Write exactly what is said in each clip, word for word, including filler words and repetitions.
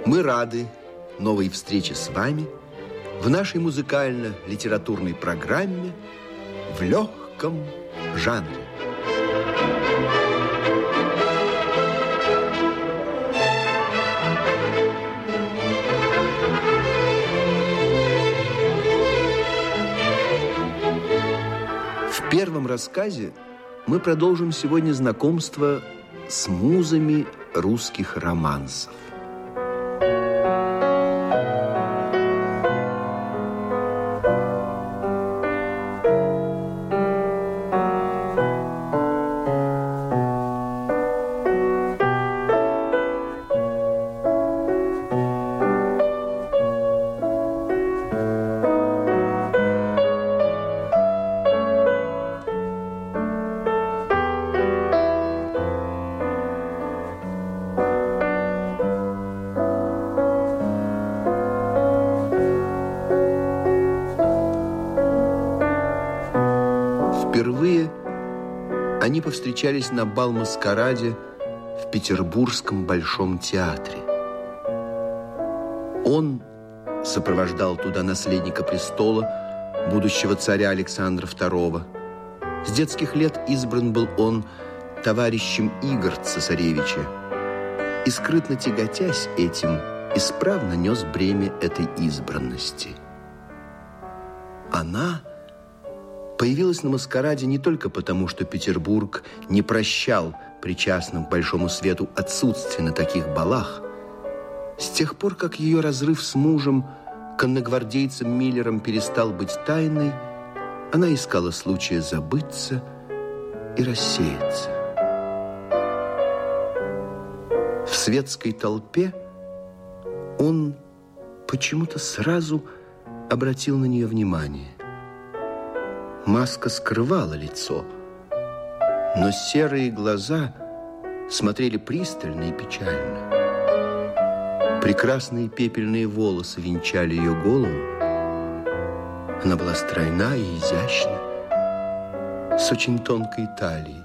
Мы рады новой встрече с вами в нашей музыкально-литературной программе «В легком жанре». В первом рассказе мы продолжим сегодня знакомство с музами русских романсов. Впервые они повстречались на бал-маскараде в Петербургском Большом театре. Он сопровождал туда наследника престола, будущего царя Александра второго. С детских лет избран был он товарищем игр цесаревича и, скрытно тяготясь этим, исправно нес бремя этой избранности. Она появилась на маскараде не только потому, что Петербург не прощал причастным к большому свету отсутствие на таких балах. С тех пор, как ее разрыв с мужем, конногвардейцем Миллером, перестал быть тайной, она искала случая забыться и рассеяться. В светской толпе он почему-то сразу обратил на нее внимание. Маска скрывала лицо, но серые глаза смотрели пристально и печально. Прекрасные пепельные волосы венчали ее голову. Она была стройна и изящна, с очень тонкой талией.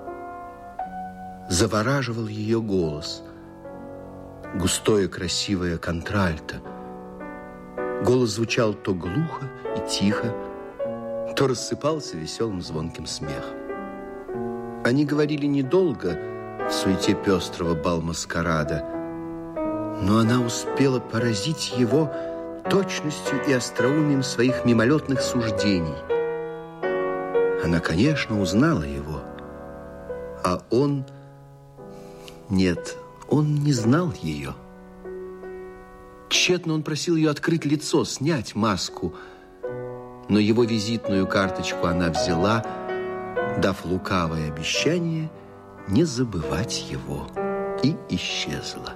Завораживал ее голос, густое красивое контральто. Голос звучал то глухо и тихо, то рассыпался веселым звонким смехом. Они говорили недолго в суете пестрого бал-маскарада, но она успела поразить его точностью и остроумием своих мимолетных суждений. Она, конечно, узнала его, а он... Нет, он не знал ее. Тщетно он просил ее открыть лицо, снять маску, но его визитную карточку она взяла, дав лукавое обещание не забывать его, и исчезла.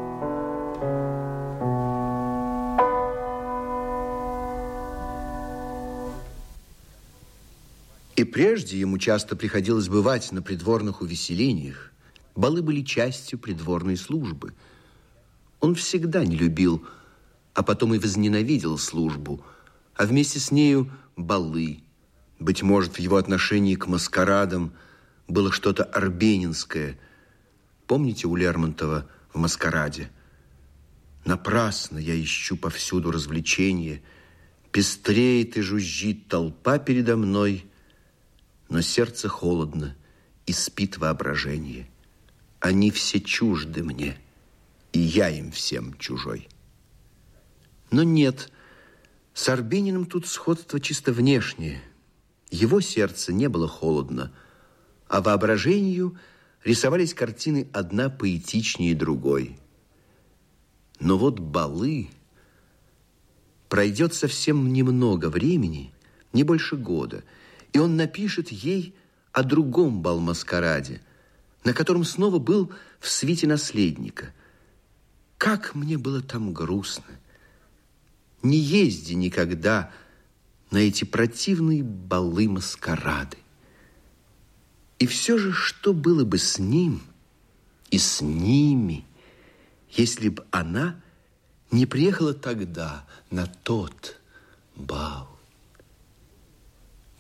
И прежде ему часто приходилось бывать на придворных увеселениях. Балы были частью придворной службы. Он всегда не любил, а потом и возненавидел службу, а вместе с нею балы. Быть может, в его отношении к маскарадам было что-то арбенинское. Помните у Лермонтова в «Маскараде»? «Напрасно я ищу повсюду развлечения, пестреет и жужжит толпа передо мной, но сердце холодно и спит воображение. Они все чужды мне, и я им всем чужой». Но нет, с Арбениным тут сходство чисто внешнее. Его сердце не было холодно, а воображению рисовались картины одна поэтичнее другой. Но вот балы... Пройдет совсем немного времени, не больше года, и он напишет ей о другом бал-маскараде, на котором снова был в свите наследника. Как мне было там грустно! Не езди никогда на эти противные балы-маскарады. И все же, что было бы с ним и с ними, если бы она не приехала тогда на тот бал?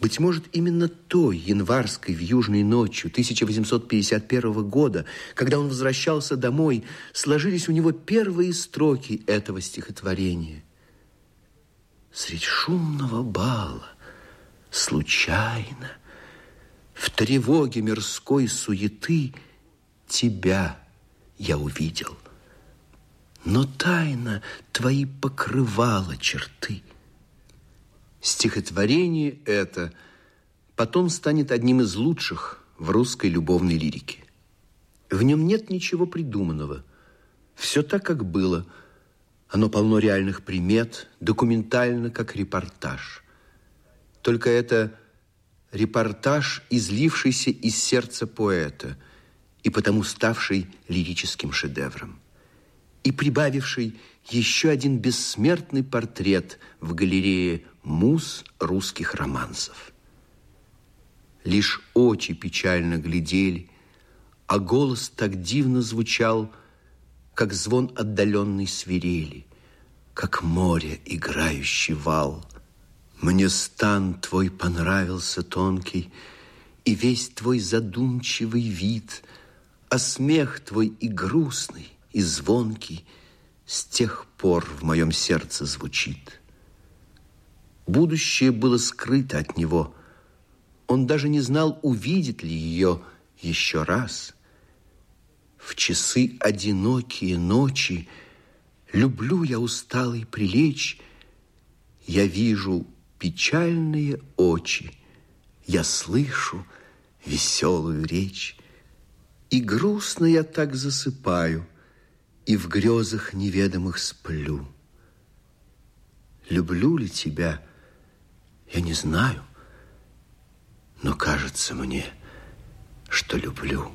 Быть может, именно той январской вьюжной ночью тысяча восемьсот пятьдесят первого года, когда он возвращался домой, сложились у него первые строки этого стихотворения. Средь шумного бала, случайно, в тревоге мирской суеты тебя я увидел, но тайно твои покрывала черты. Стихотворение это потом станет одним из лучших в русской любовной лирике. В нем нет ничего придуманного. Все так, как было. Оно полно реальных примет, документально, как репортаж. Только это репортаж, излившийся из сердца поэта и потому ставший лирическим шедевром. И прибавивший еще один бессмертный портрет в галерее муз русских романсов. Лишь очи печально глядели, а голос так дивно звучал, как звон отдаленной свирели, как море играющий вал. Мне стан твой понравился тонкий, и весь твой задумчивый вид, а смех твой и грустный, и звонкий с тех пор в моем сердце звучит. Будущее было скрыто от него. Он даже не знал, увидит ли ее еще раз. В часы одинокие ночи люблю я усталый прилечь. Я вижу печальные очи, я слышу веселую речь. И грустно я так засыпаю, и в грезах неведомых сплю. Люблю ли тебя, я не знаю, но кажется мне, что люблю.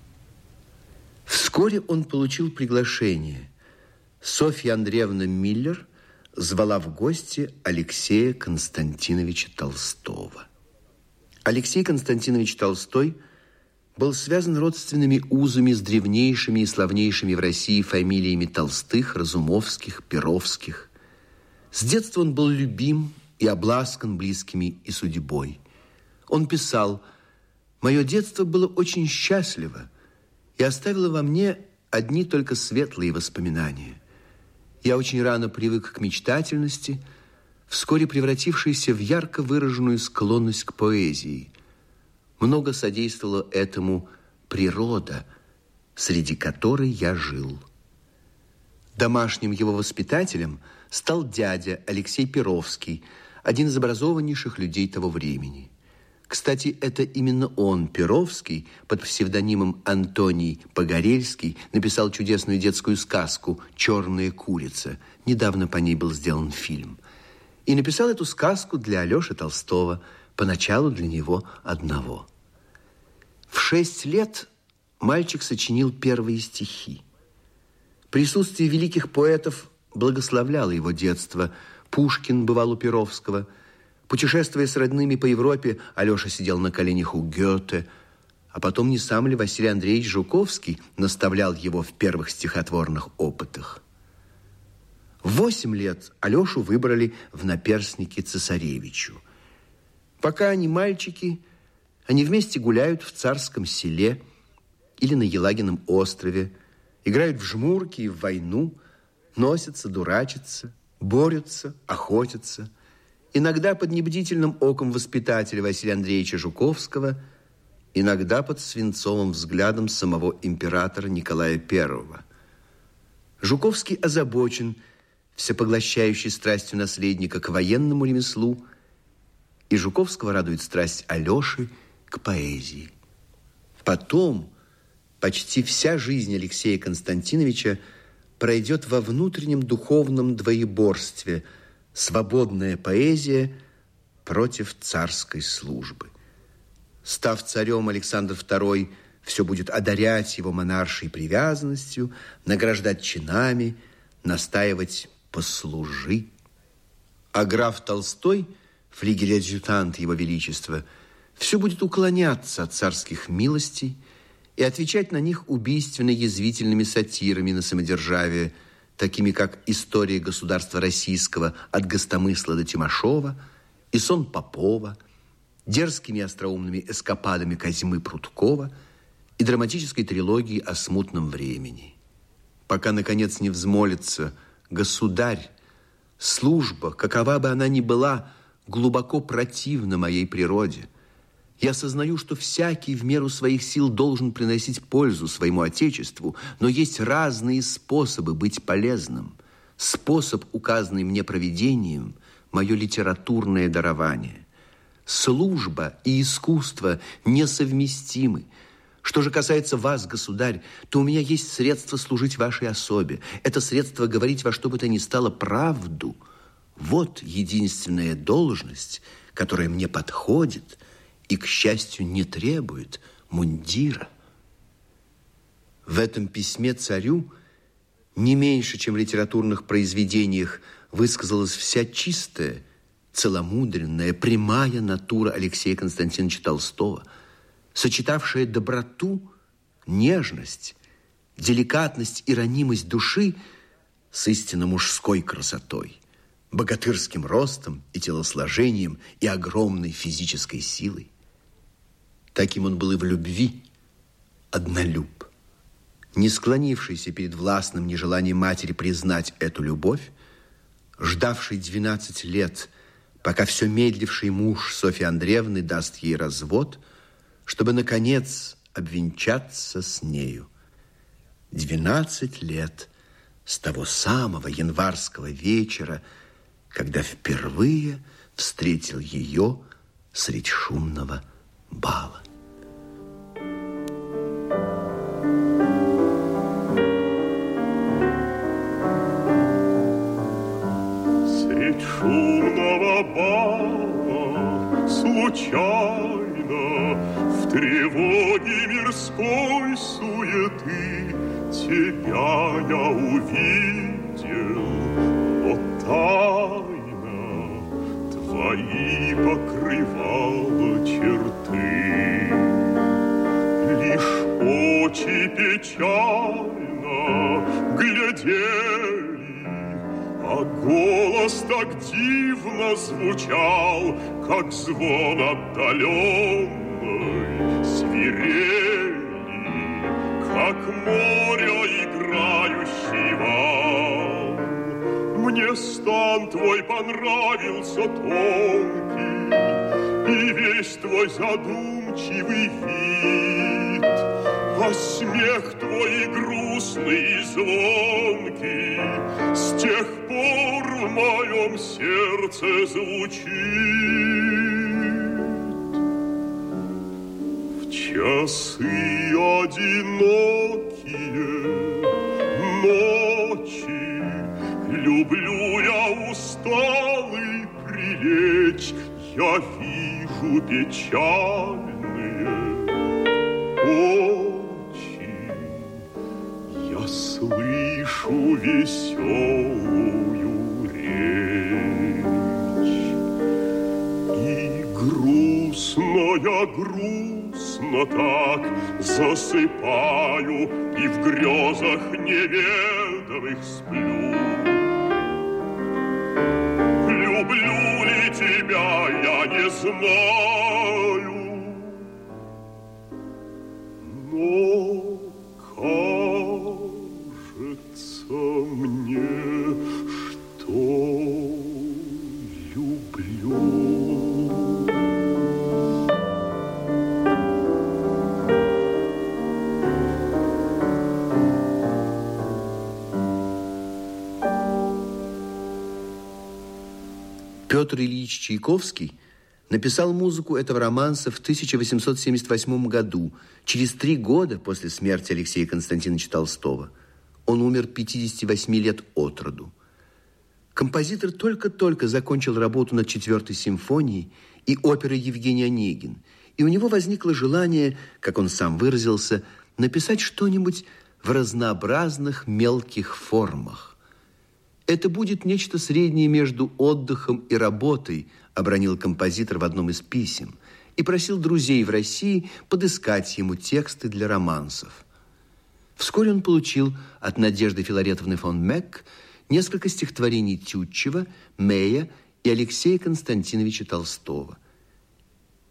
Вскоре он получил приглашение. Софья Андреевна Миллер звала в гости Алексея Константиновича Толстого. Алексей Константинович Толстой был связан родственными узами с древнейшими и славнейшими в России фамилиями Толстых, Разумовских, Перовских. С детства он был любим и обласкан близкими и судьбой. Он писал: «Мое детство было очень счастливо и оставило во мне одни только светлые воспоминания. Я очень рано привык к мечтательности, вскоре превратившейся в ярко выраженную склонность к поэзии. Много содействовала этому природа, среди которой я жил». Домашним его воспитателем стал дядя Алексей Перовский, один из образованнейших людей того времени. Кстати, это именно он, Перовский, под псевдонимом Антоний Погорельский, написал чудесную детскую сказку «Черная курица». Недавно по ней был сделан фильм. И написал эту сказку для Алёши Толстого, поначалу для него одного. В шесть лет мальчик сочинил первые стихи. Присутствие великих поэтов благословляло его детство. Пушкин бывал у Перовского. Путешествуя с родными по Европе, Алёша сидел на коленях у Гёте. А потом не сам ли Василий Андреевич Жуковский наставлял его в первых стихотворных опытах? В восемь лет Алёшу выбрали в наперстники цесаревичу. Пока они мальчики, они вместе гуляют в Царском Селе или на Елагином острове, играют в жмурки и в войну, носятся, дурачатся, борются, охотятся. Иногда под небдительным оком воспитателя Василия Андреевича Жуковского, иногда под свинцовым взглядом самого императора Николая Первого. Жуковский озабочен всепоглощающей страстью наследника к военному ремеслу, и Жуковского радует страсть Алёши к поэзии. Потом почти вся жизнь Алексея Константиновича пройдет во внутреннем духовном двоеборстве: свободная поэзия против царской службы. Став царем, Александр Второй все будет одарять его монаршей привязанностью, награждать чинами, настаивать «послужи». А граф Толстой, флигель-адъютант его величества, все будет уклоняться от царских милостей и отвечать на них убийственно-язвительными сатирами на самодержавие, такими как «История государства российского от Гостомысла до Тимошова», и «Сон Попова», дерзкими остроумными эскападами Козьмы Пруткова и драматической трилогией о смутном времени. Пока, наконец, не взмолится «Государь, служба, какова бы она ни была, глубоко противна моей природе. Я сознаю, что всякий в меру своих сил должен приносить пользу своему Отечеству, но есть разные способы быть полезным. Способ, указанный мне провидением, мое литературное дарование. Служба и искусство несовместимы. Что же касается вас, государь, то у меня есть средство служить вашей особе. Это средство говорить во что бы то ни стало правду. Вот единственная должность, которая мне подходит и, к счастью, не требует мундира. В этом письме царю не меньше, чем в литературных произведениях, высказалась вся чистая, целомудренная, прямая натура Алексея Константиновича Толстого, сочетавшая доброту, нежность, деликатность и ранимость души с истинно мужской красотой, богатырским ростом и телосложением и огромной физической силой. Таким он был и в любви, однолюб. Не склонившийся перед властным нежеланием матери признать эту любовь, ждавший двенадцать лет, пока все медливший муж Софьи Андреевны даст ей развод, чтобы, наконец, обвенчаться с нею. Двенадцать лет с того самого январского вечера, когда впервые встретил ее средь шумного бала. Средь шумного бала случайно в тревоге мирской суеты тебя я увидел, но тайна твои покрывала черты. Лишь очи печально глядели, а голос так дивно звучал, как звон отдаленный, свирели, как море играющий вал. Мне стан твой понравился тонкий, и весь твой задумчивый вид, а смех твой грустный и звонкий с тех пор в моем сердце звучит. В часы одинокие ночи люблю я усталый прилечь, я вижу печальные очи, я слышу веселую речь. И грустно я грустно так засыпаю, и в грезах неведомых сплю. Люблю ли тебя, я не знаю, но кажется мне, что люблю. Петр Ильич Чайковский написал музыку этого романса в тысяча восемьсот семьдесят восьмом году, через три года после смерти Алексея Константиновича Толстого. Он умер пятидесяти восьми лет от роду. Композитор только-только закончил работу над четвертой симфонией и оперой «Евгений Онегин», и у него возникло желание, как он сам выразился, написать что-нибудь в разнообразных мелких формах. Это будет нечто среднее между отдыхом и работой, обронил композитор в одном из писем, и просил друзей в России подыскать ему тексты для романсов. Вскоре он получил от Надежды Филаретовны фон Мек несколько стихотворений Тютчева, Мэя и Алексея Константиновича Толстого.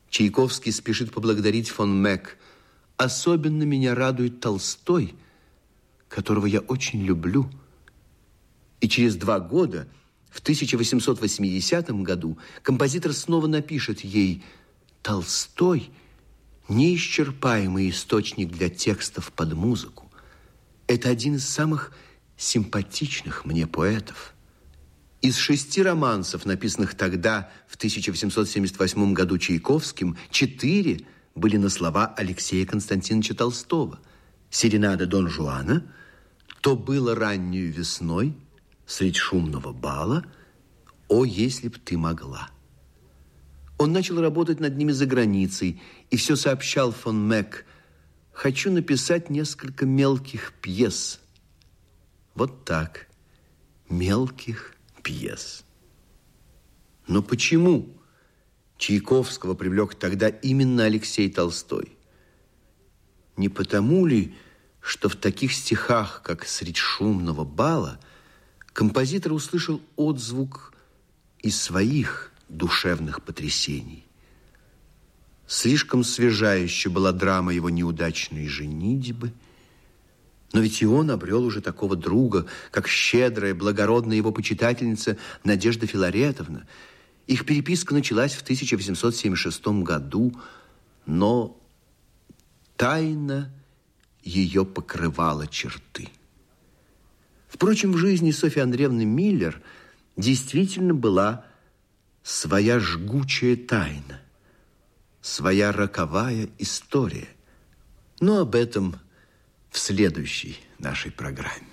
Чайковский спешит поблагодарить фон Мек. Особенно меня радует Толстой, которого я очень люблю. И через два года, в тысяча восемьсот восьмидесятом году, композитор снова напишет ей: Толстой – неисчерпаемый источник для текстов под музыку. Это один из самых симпатичных мне поэтов. Из шести романсов, написанных тогда, в тысяча восемьсот семьдесят восьмом году Чайковским, четыре были на слова Алексея Константиновича Толстого. «Серенада Дон Жуана», «То было раннюю весной», «Средь шумного бала», «О, если б ты могла». Он начал работать над ними за границей и все сообщал фон Мек: «Хочу написать несколько мелких пьес». Вот так, мелких пьес. Но почему Чайковского привлек тогда именно Алексей Толстой? Не потому ли, что в таких стихах, как «Средь шумного бала», композитор услышал отзвук из своих душевных потрясений? Слишком свежа еще была драма его неудачной женитьбы, но ведь и он обрел уже такого друга, как щедрая, благородная его почитательница Надежда Филаретовна. Их переписка началась в тысяча восемьсот семьдесят шестом году, но тайна ее покрывала черты. Впрочем, в жизни Софьи Андреевны Миллер действительно была своя жгучая тайна, своя роковая история. Но об этом в следующей нашей программе.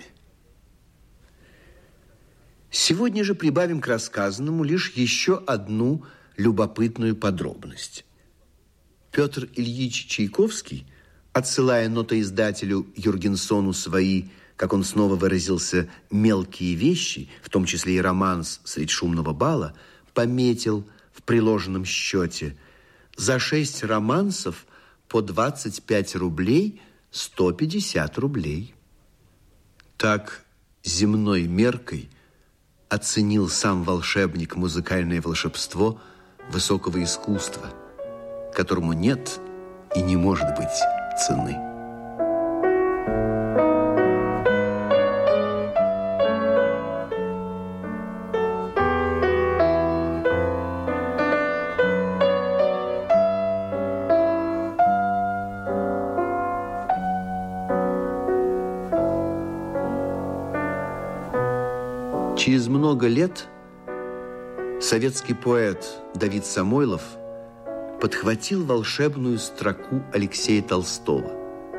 Сегодня же прибавим к рассказанному лишь еще одну любопытную подробность. Петр Ильич Чайковский, отсылая нотоиздателю Юргенсону свои, как он снова выразился, мелкие вещи, в том числе и романс «Средь шумного бала», пометил в приложенном счете: за шесть романсов по двадцать пять рублей сто пятьдесят рублей. Так земной меркой оценил сам волшебник музыкальное волшебство высокого искусства, которому нет и не может быть цены. Через много лет советский поэт Давид Самойлов подхватил волшебную строку Алексея Толстого.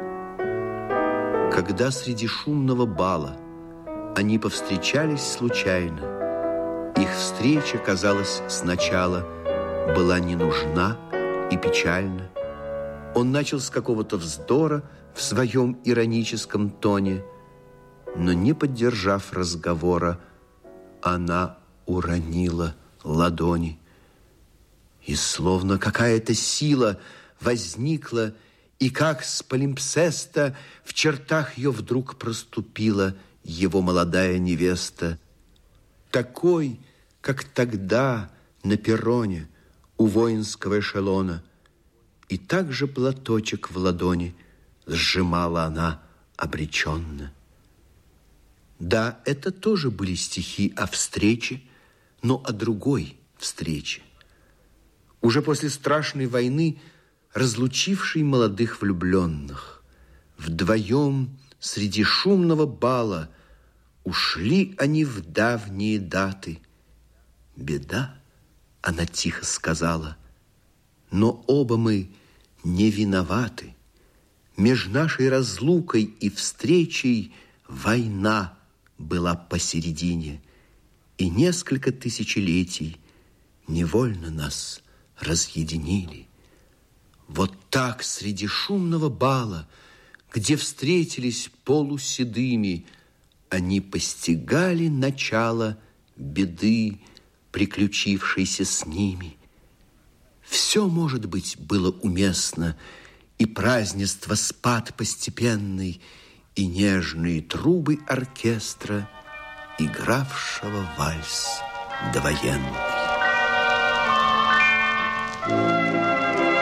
Когда среди шумного бала они повстречались случайно, их встреча, казалось, сначала была не нужна и печальна. Он начал с какого-то вздора в своем ироническом тоне, но, не поддержав разговора, она уронила ладони. И словно какая-то сила возникла, и как с палимпсеста в чертах ее вдруг проступила его молодая невеста. Такой, как тогда на перроне у воинского эшелона. И также платочек в ладони сжимала она обреченно. Да, это тоже были стихи о встрече, но о другой встрече. Уже после страшной войны, разлучившей молодых влюбленных, вдвоем среди шумного бала ушли они в давние даты. Беда, она тихо сказала, но оба мы не виноваты. Меж нашей разлукой и встречей война была посередине, и несколько тысячелетий невольно нас разъединили. Вот так среди шумного бала, где встретились полуседыми, они постигали начало беды, приключившейся с ними. Все, может быть, было уместно, и празднество спад постепенный, и нежные трубы оркестра, игравшего вальс довоенный.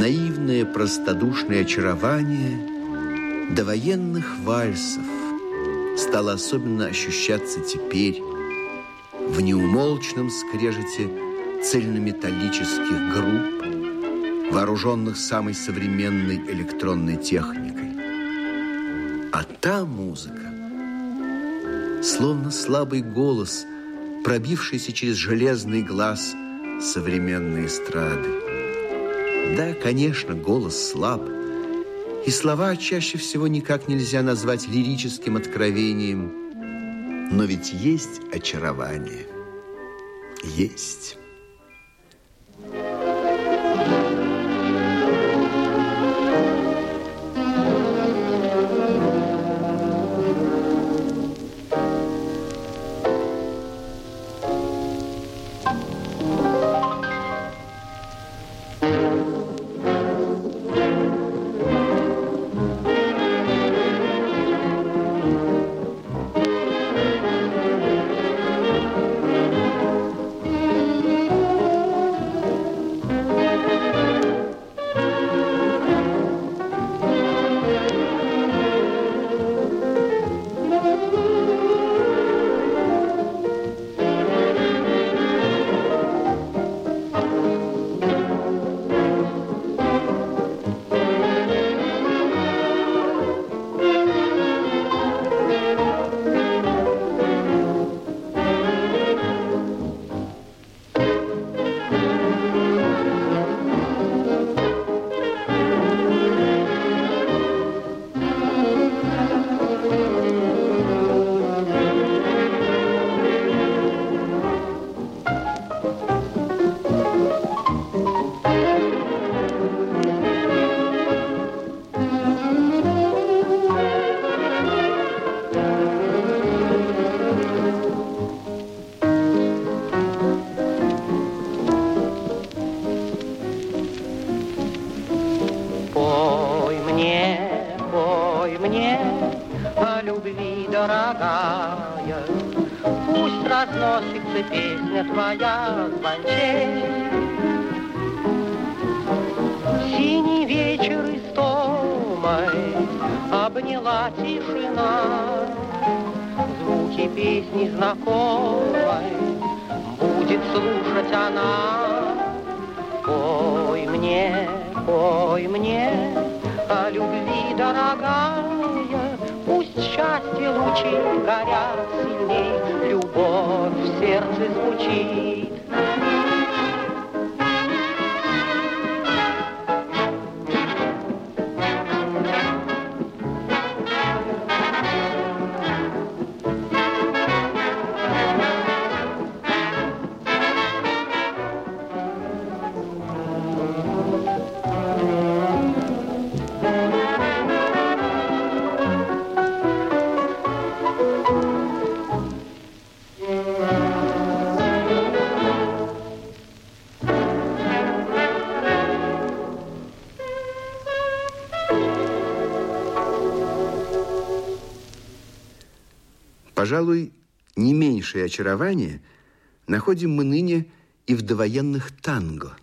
наивное простодушное очарование довоенных вальсов стало особенно ощущаться теперь в неумолчном скрежете цельнометаллических групп, вооруженных самой современной электронной техникой. А та музыка, словно слабый голос, пробившийся через железный глаз современной эстрады. Да, конечно, голос слаб, и слова чаще всего никак нельзя назвать лирическим откровением, но ведь есть очарование. Есть. Дорогая, пусть разносится песня твоя звончей. Синий вечер истомой обняла тишина, звуки песни знакомой будет слушать она. Пой мне, пой мне о любви, дорогая, пусть счастье лучи горят сильней, любовь в сердце звучит. Пожалуй, не меньшее очарование находим мы ныне и в довоенных танго.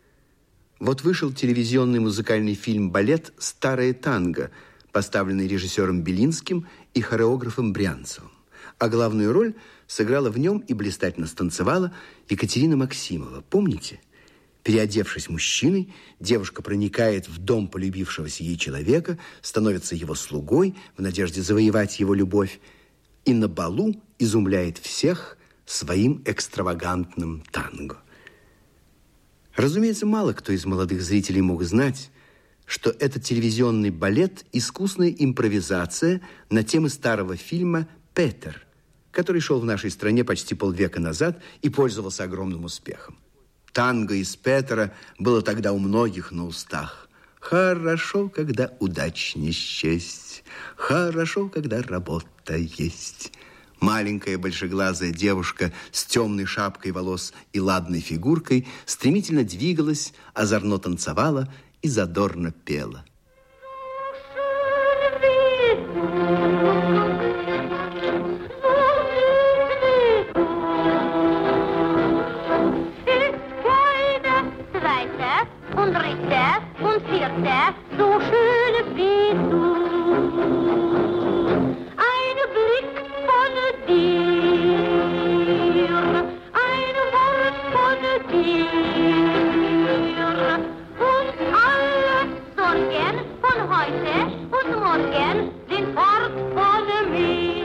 Вот вышел телевизионный музыкальный фильм-балет «Старое танго», поставленный режиссером Белинским и хореографом Брянцевым. А главную роль сыграла в нем и блистательно станцевала Екатерина Максимова. Помните? Переодевшись мужчиной, девушка проникает в дом полюбившегося ей человека, становится его слугой в надежде завоевать его любовь, и на балу изумляет всех своим экстравагантным танго. Разумеется, мало кто из молодых зрителей мог знать, что этот телевизионный балет – искусная импровизация на темы старого фильма «Петер», который шел в нашей стране почти полвека назад и пользовался огромным успехом. Танго из «Петера» было тогда у многих на устах. Хорошо, когда удач не счесть, хорошо, когда работа есть. Маленькая большеглазая девушка с темной шапкой волос и ладной фигуркой стремительно двигалась, озорно танцевала и задорно пела. Und Richter und und Vierte, so schön wie du. Ein Blick von dir, ein Wort von dir und alle Sorgen von heute und morgen sind fort von mir.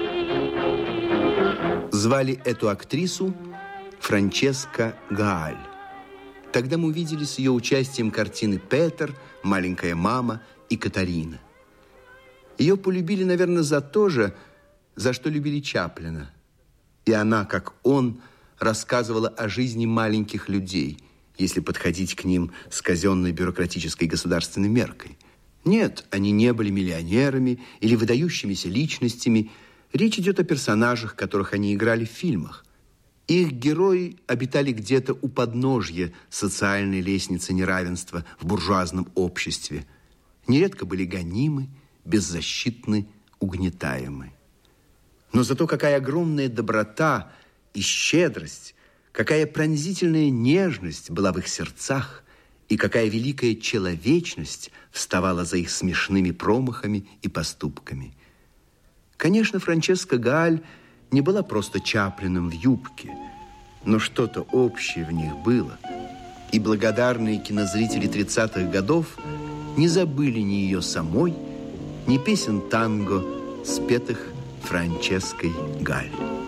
Звали эту актрису Франческа Гааль. Тогда мы увидели с ее участием картины «Петер», «Маленькая мама» и «Катарина». Ее полюбили, наверное, за то же, за что любили Чаплина. И она, как он, рассказывала о жизни маленьких людей, если подходить к ним с казенной бюрократической государственной меркой. Нет, они не были миллионерами или выдающимися личностями. Речь идет о персонажах, которых они играли в фильмах. Их герои обитали где-то у подножья социальной лестницы неравенства в буржуазном обществе. Нередко были гонимы, беззащитны, угнетаемы. Но зато какая огромная доброта и щедрость, какая пронзительная нежность была в их сердцах, и какая великая человечность вставала за их смешными промахами и поступками. Конечно, Франческа Гааль не была просто Чаплиным в юбке, но что-то общее в них было. И благодарные кинозрители тридцатых годов не забыли ни ее самой, ни песен танго, спетых Франческой Гааль.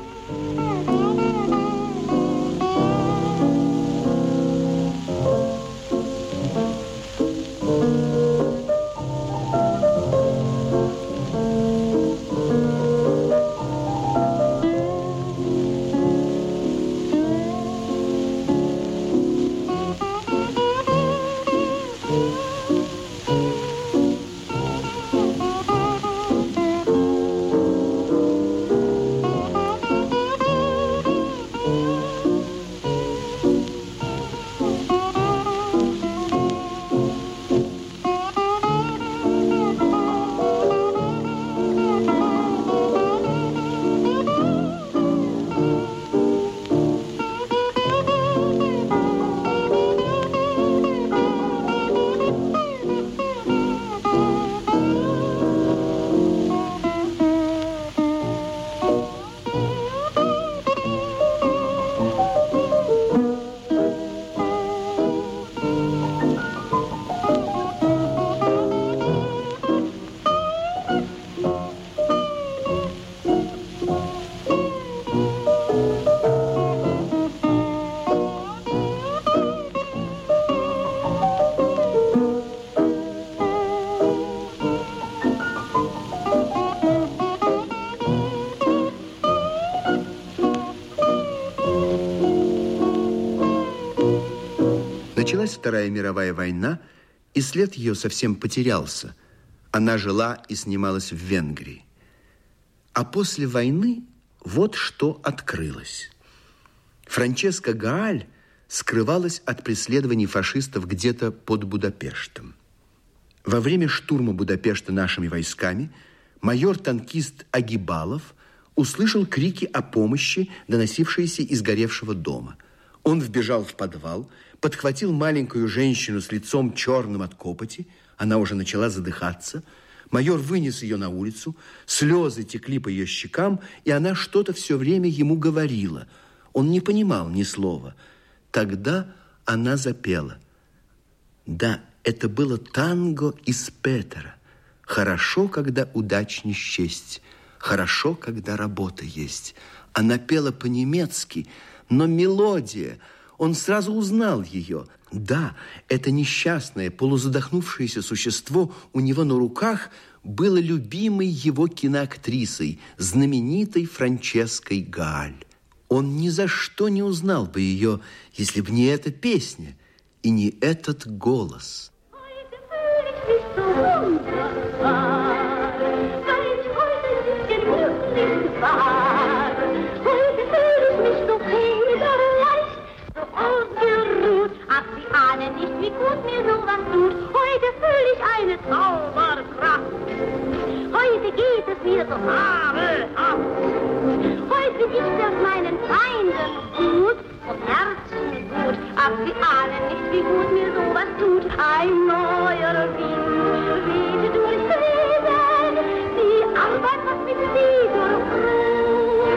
Началась Вторая мировая война, и след ее совсем потерялся. Она жила и снималась в Венгрии. А после войны вот что открылось. Франческа Гааль скрывалась от преследований фашистов где-то под Будапештом. Во время штурма Будапешта нашими войсками майор-танкист Агибалов услышал крики о помощи, доносившиеся из горевшего дома. Он вбежал в подвал, подхватил маленькую женщину с лицом черным от копоти. Она уже начала задыхаться. Майор вынес ее на улицу. Слезы текли по ее щекам, и она что-то все время ему говорила. Он не понимал ни слова. Тогда она запела. Да, это было танго из Петера. Хорошо, когда удач не счесть. Хорошо, когда работа есть. Она пела по-немецки, но мелодия... Он сразу узнал ее. Да, это несчастное, полузадохнувшееся существо у него на руках было любимой его киноактрисой, знаменитой Франческой Гааль. Он ни за что не узнал бы ее, если бы не эта песня и не этот голос. Wie gut mir sowas tut, heute fühle ich eine Zauberkraft. Heute geht es mir so fabelhaft. Heute bin ich selbst meinen Feinden gut, vom Herzen gut. Ach, sie ahnen nicht, wie gut mir sowas tut. ein neuer Wind weht durchs Leben, die Arbeit hat mit wieder Ruhe.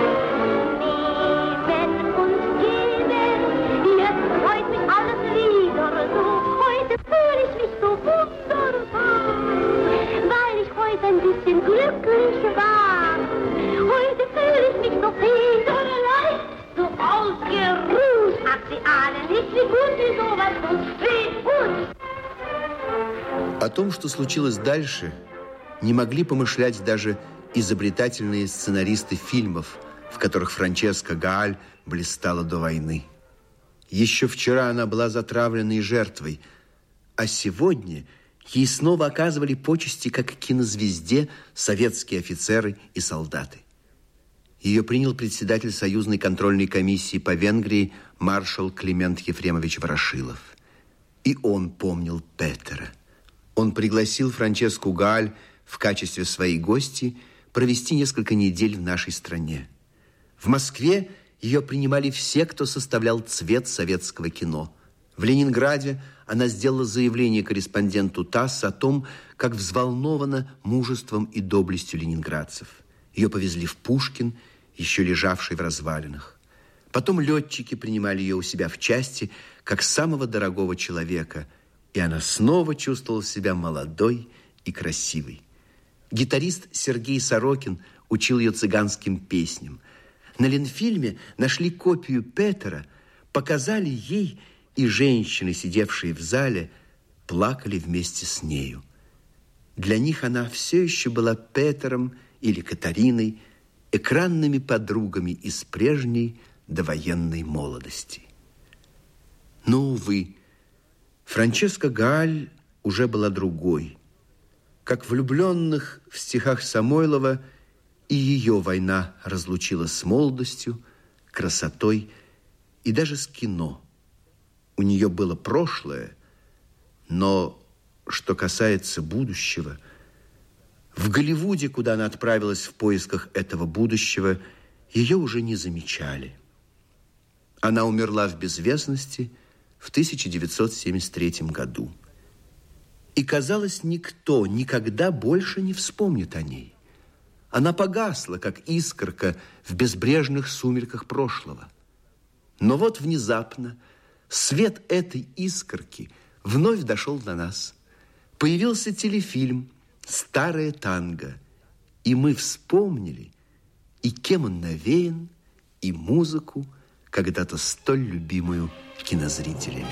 Nehmen und geben, jetzt freut mich alles wieder so. Heute fühle ich mich so wunderbar, weil ich heute ein bisschen glücklich war. Heute fühle ich mich so federleicht, so ausgeruht. Ach, sie ahnen nicht, wie gut sie sowas tut, wie gut. О том, что случилось дальше, не могли помышлять даже изобретательные сценаристы фильмов, в которых Франческа Гааль блистала до войны. Еще вчера она была затравленной жертвой, а сегодня ей снова оказывали почести как кинозвезде советские офицеры и солдаты. Ее принял председатель Союзной контрольной комиссии по Венгрии маршал Климент Ефремович Ворошилов. И он помнил Петера. Он пригласил Франческу Гааль в качестве своей гости провести несколько недель в нашей стране. В Москве ее принимали все, кто составлял цвет советского кино. В Ленинграде она сделала заявление корреспонденту ТАСС о том, как взволнована мужеством и доблестью ленинградцев. Ее повезли в Пушкин, еще лежавший в развалинах. Потом летчики принимали ее у себя в части, как самого дорогого человека, и она снова чувствовала себя молодой и красивой. Гитарист Сергей Сорокин учил ее цыганским песням. На Ленфильме нашли копию Петера, показали ей, и женщины, сидевшие в зале, плакали вместе с нею. Для них она все еще была Петером или Катариной, экранными подругами из прежней довоенной молодости. Но, увы, Франческа Гааль уже была другой. Как влюбленных в стихах Самойлова, и ее война разлучила с молодостью, красотой и даже с кино. У нее было прошлое, но, что касается будущего, в Голливуде, куда она отправилась в поисках этого будущего, ее уже не замечали. Она умерла в безвестности в тысяча девятьсот семьдесят третьем году. И, казалось, никто никогда больше не вспомнит о ней. Она погасла, как искорка в безбрежных сумерках прошлого. Но вот внезапно свет этой искорки вновь дошел до нас. Появился телефильм «Старое танго», и мы вспомнили, и кем он навеян, и музыку, когда-то столь любимую кинозрителями.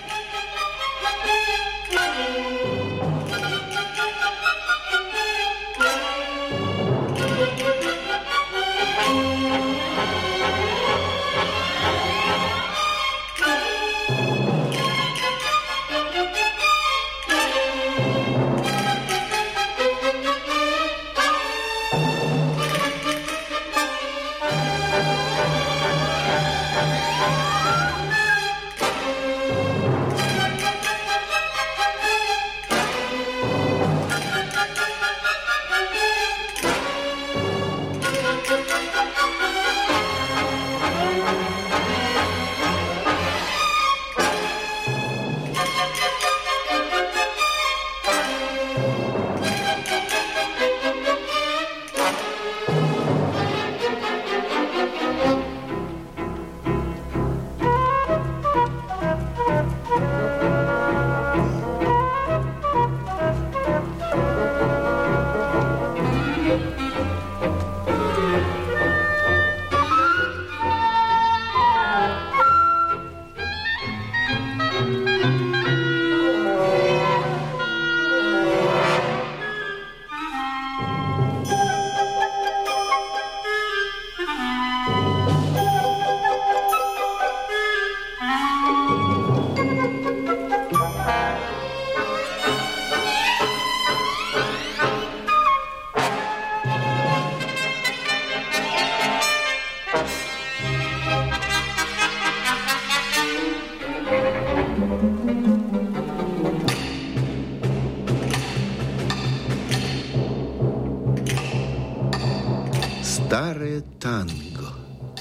Старое танго.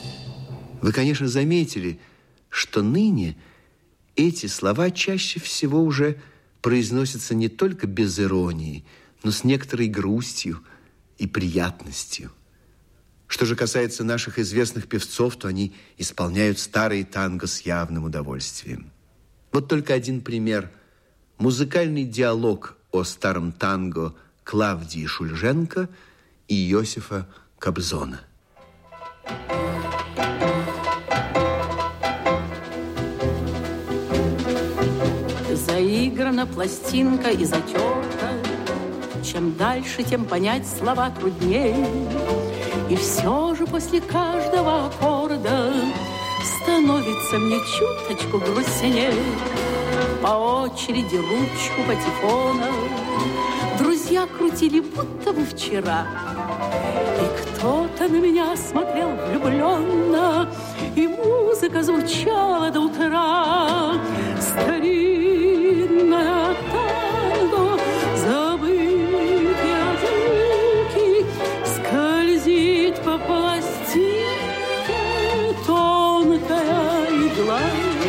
Вы, конечно, заметили, что ныне эти слова чаще всего уже произносятся не только без иронии, но с некоторой грустью и приятностью. Что же касается наших известных певцов, то они исполняют старые танго с явным удовольствием. Вот только один пример. Музыкальный диалог о старом танго Клавдии Шульженко и Иосифа Кобзона. Заиграна пластинка и затерта. Чем дальше, тем понять слова трудней. И все же после каждого аккорда становится мне чуточку грустнее. По очереди ручку патефона друзья крутили, будто бы вчера. И кто-то на меня смотрел влюбленно, и музыка звучала до утра. Старинная танго, забытые звуки, скользит по пластинке тонкая игла.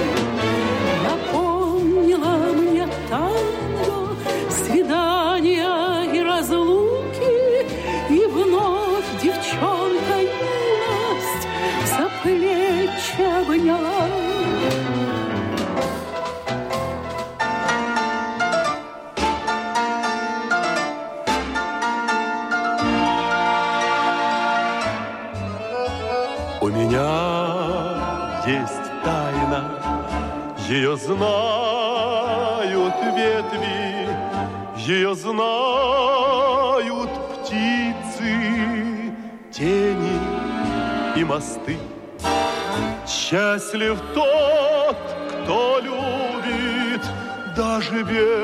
Напомнила мне танго, свидания и разлуки, и вновь девчонка юность за плечи обняла. У меня есть тайна, ее знают ветви, ее знают птицы, тени и мосты. Счастлив тот, кто любит даже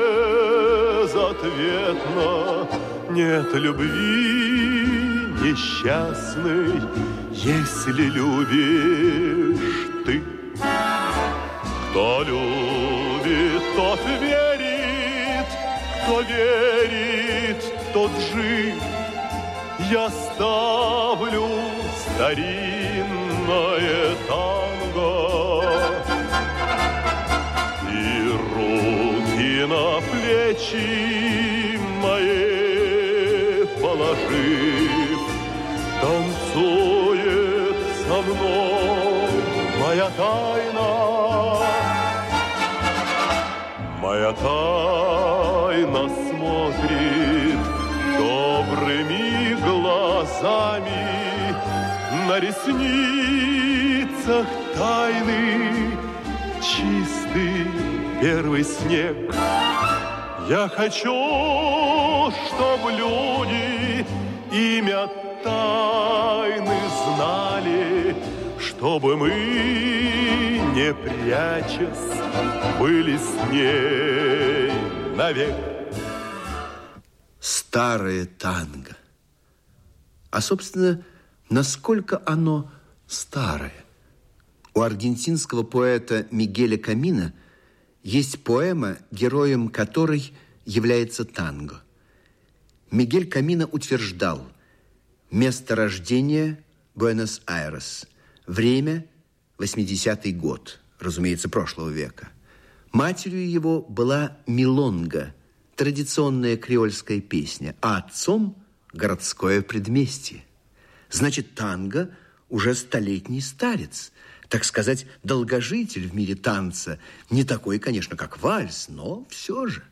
безответно. Нет любви несчастной, если любишь ты. Кто любит, тот верит, кто верит, тот жив. Я ставлю старинное танго и руки на плечи мои положив, танцует со мной моя тайна. Моя тайна смотрит добрыми глазами, на ресницах тайны чистый первый снег. Я хочу, чтобы люди имя тайны знали, чтобы мы, не прячась, были с ней навек. Старое танго. А, собственно, насколько оно старое? У аргентинского поэта Мигеля Камино есть поэма, героем которой является танго. Мигель Камино утверждал: место рождения – Буэнос-Айрес, время – восьмидесятый год, разумеется, прошлого века. Матерью его была милонга, традиционная креольская песня, а отцом – городское предместье. Значит, танго уже столетний старец, так сказать, долгожитель в мире танца. Не такой, конечно, как вальс, но все же.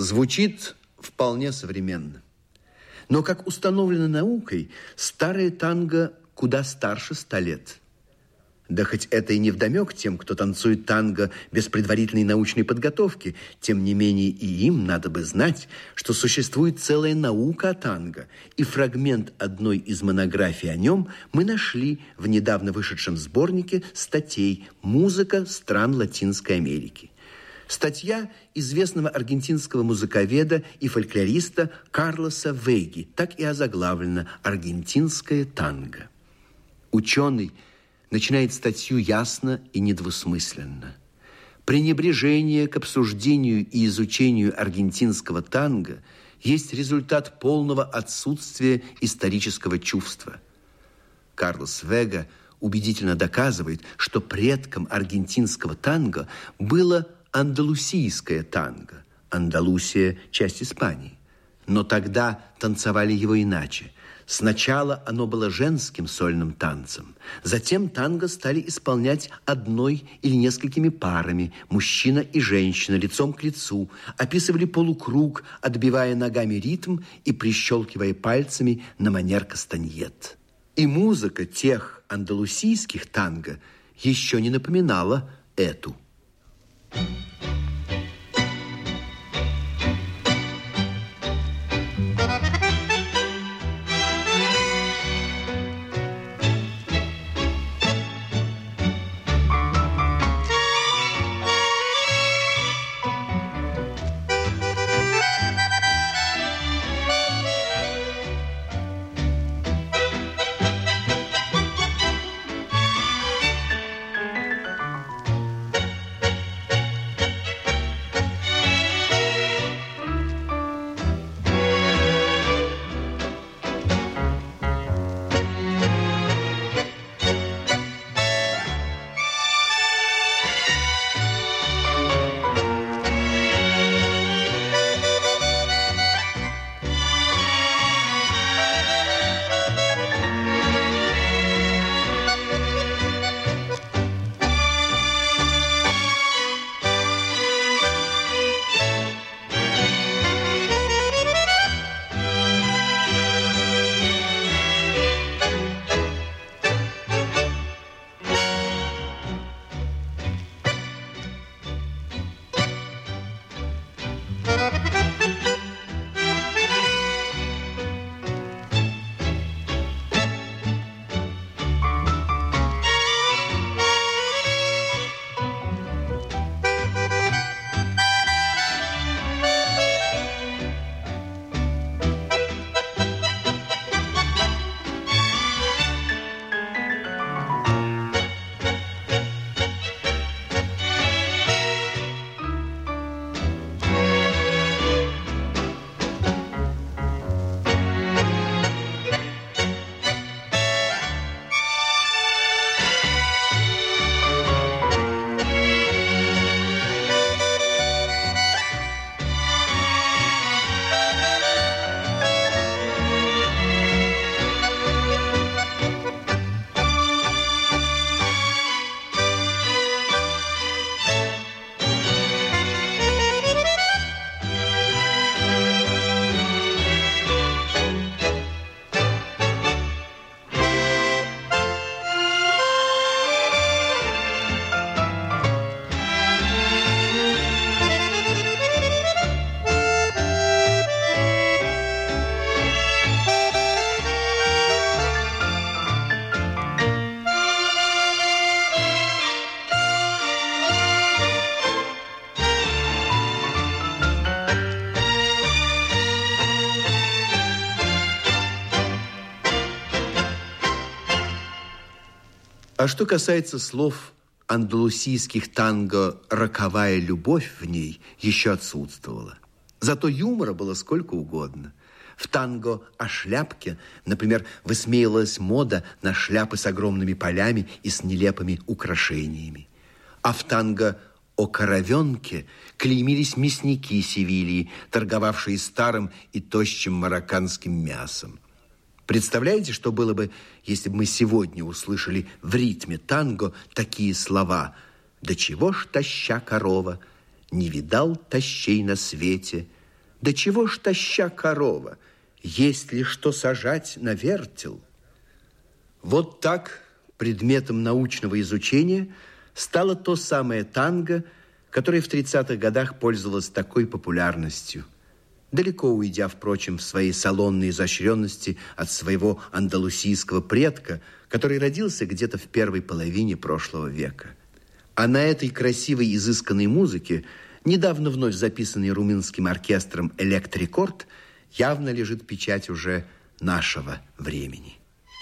Звучит вполне современно. Но, как установлено наукой, старое танго куда старше ста лет. Да хоть это и не вдомек тем, кто танцует танго без предварительной научной подготовки, тем не менее и им надо бы знать, что существует целая наука о танго, и фрагмент одной из монографий о нем мы нашли в недавно вышедшем сборнике статей «Музыка стран Латинской Америки». Статья известного аргентинского музыковеда и фольклориста Карлоса Вейги, так и озаглавлена «Аргентинское танго». Ученый начинает статью ясно и недвусмысленно. Пренебрежение к обсуждению и изучению аргентинского танго есть результат полного отсутствия исторического чувства. Карлос Вега убедительно доказывает, что предком аргентинского танго было андалусийское танго. Андалусия – часть Испании. Но тогда танцевали его иначе. Сначала оно было женским сольным танцем. Затем танго стали исполнять одной или несколькими парами, мужчина и женщина, лицом к лицу, описывали полукруг, отбивая ногами ритм и прищелкивая пальцами на манер кастаньет. И музыка тех андалусийских танго еще не напоминала эту. А что касается слов андалусийских танго «роковая любовь» в ней еще отсутствовала. Зато юмора было сколько угодно. В танго о шляпке, например, высмеивалась мода на шляпы с огромными полями и с нелепыми украшениями. А в танго о коровенке клеймились мясники Севильи, торговавшие старым и тощим марокканским мясом. Представляете, что было бы, если бы мы сегодня услышали в ритме танго такие слова: «Да чего ж таща корова, не видал тащей на свете, Да чего ж таща корова, есть ли что сажать на вертел? Вот так предметом научного изучения стало то самое танго, которое в тридцатых годах пользовалось такой популярностью, далеко уйдя, впрочем, в своей салонной изощренности от своего андалусийского предка, который родился где-то в первой половине прошлого века. А на этой красивой изысканной музыке, недавно вновь записанной румынским оркестром «Электрикорд», явно лежит печать уже нашего времени.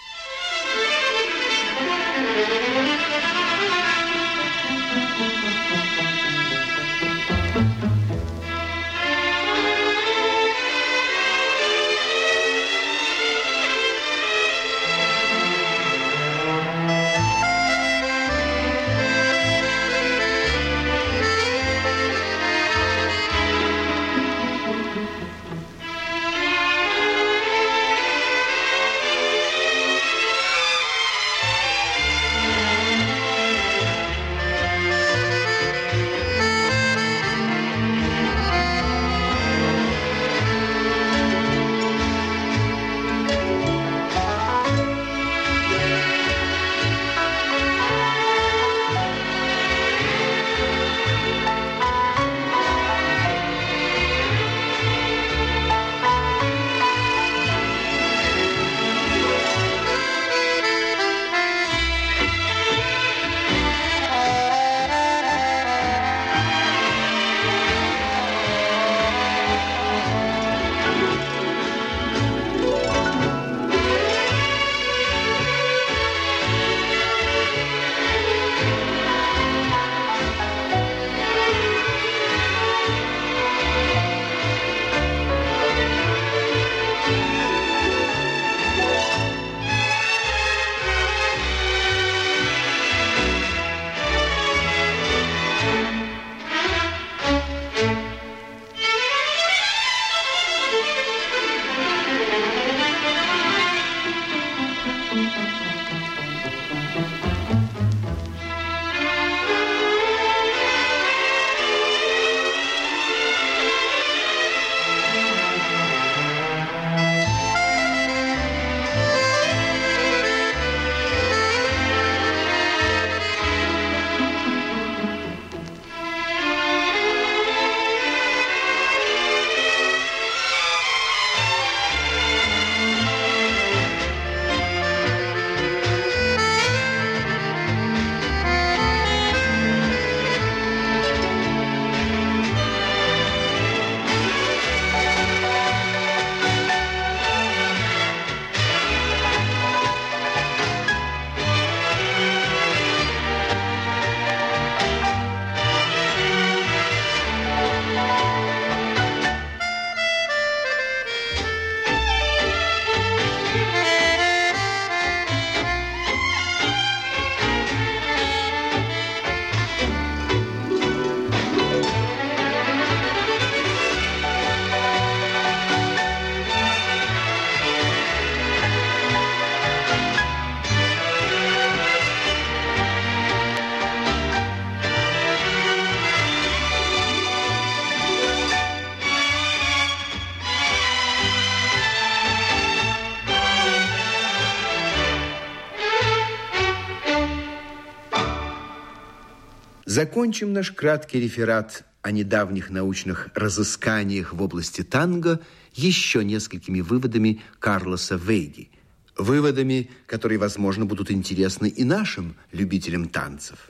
Закончим наш краткий реферат о недавних научных разысканиях в области танго еще несколькими выводами Карлоса Вейги. Выводами, которые, возможно, будут интересны и нашим любителям танцев.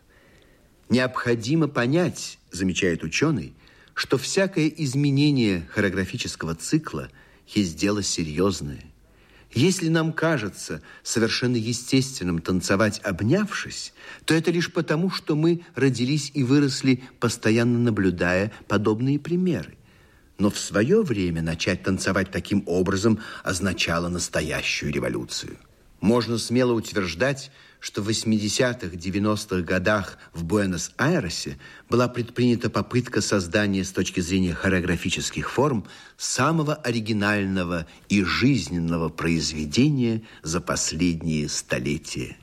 Необходимо понять, замечает ученый, что всякое изменение хореографического цикла есть дело серьезное. Если нам кажется совершенно естественным танцевать обнявшись, то это лишь потому, что мы родились и выросли, постоянно наблюдая подобные примеры. Но в свое время начать танцевать таким образом означало настоящую революцию. Можно смело утверждать, что в восьмидесятых-девяностых годах в Буэнос-Айресе была предпринята попытка создания с точки зрения хореографических форм самого оригинального и жизненного произведения за последние столетия.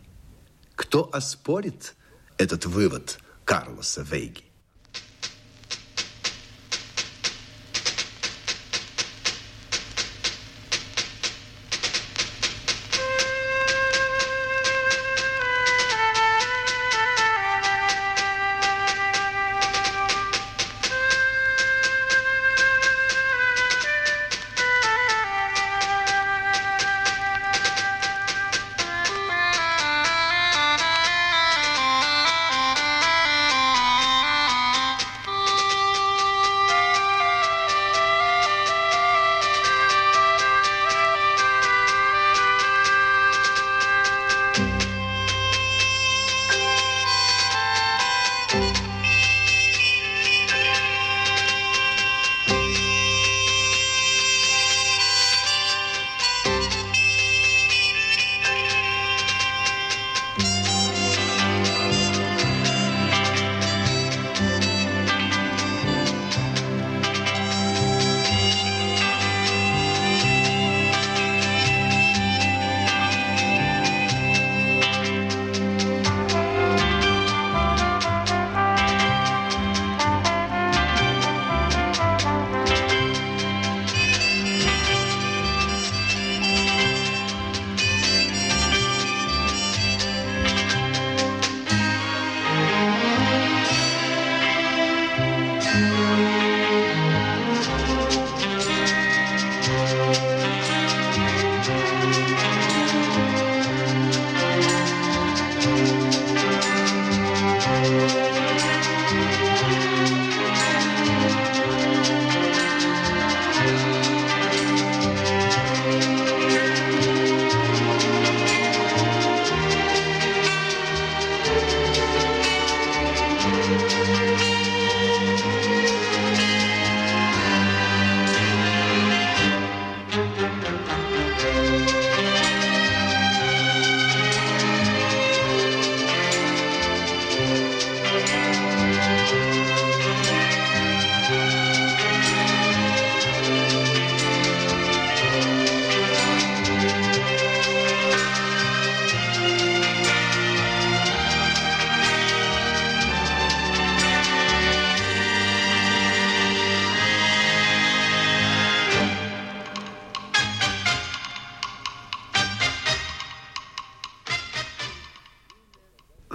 Кто оспорит этот вывод Карлоса Вейги?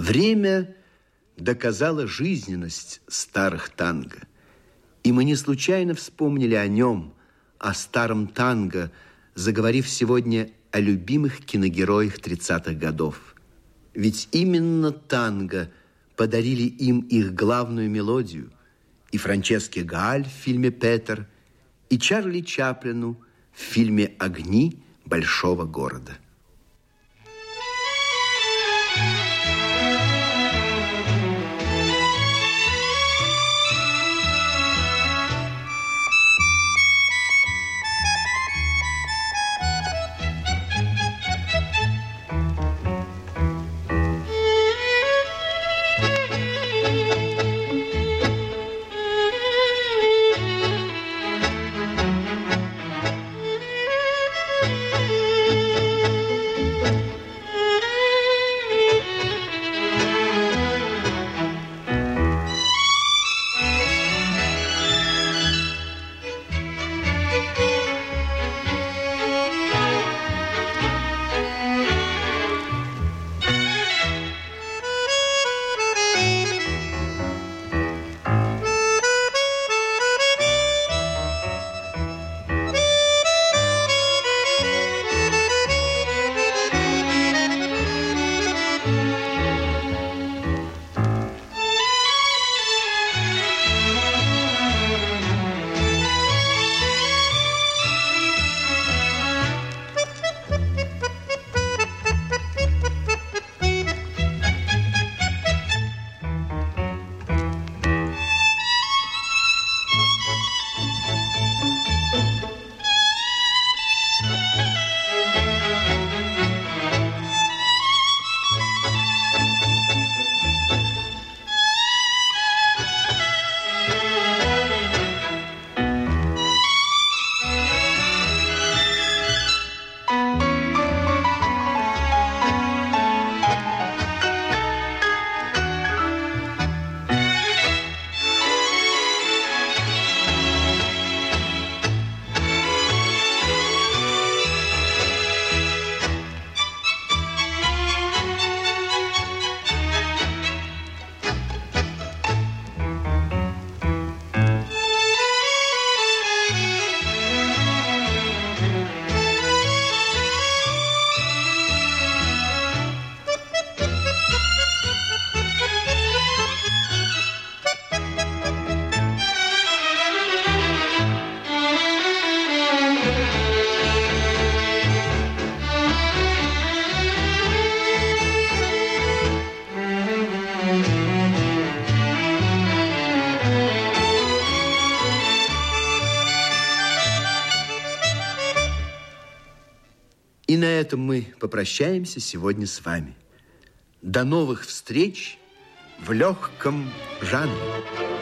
Время доказало жизненность старых танго. И мы не случайно вспомнили о нем, о старом танго, заговорив сегодня о любимых киногероях тридцатых годов. Ведь именно танго подарили им их главную мелодию. И Франческе Гааль в фильме «Петер», и Чарли Чаплину в фильме «Огни большого города». И на этом мы попрощаемся сегодня с вами. До новых встреч в легком жанре.